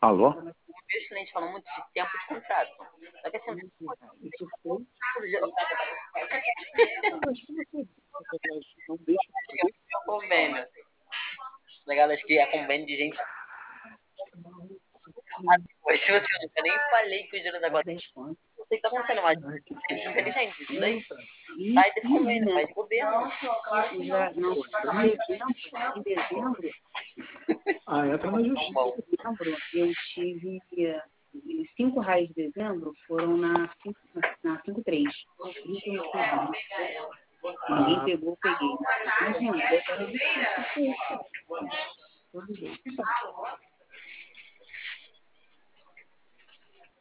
Alô? Os meus clientes falam muito de tempo de contrato. Só que assim, Isso foi. Não deixa eu fazer. convênio. Legal, acho que é convênio de gente. Mas se você nunca nem falei que o dinheiro da guarda. Não sei o que tá acontecendo, mas é inteligente isso daí. Sai desse convênio, vai de governo. Já, não, em dezembro, entra na justiça. Em dezembro, eu tive R$ 5 de dezembro, foram na 53. Ninguém pegou, eu peguei. Mas, gente, é difícil. Todo jeito.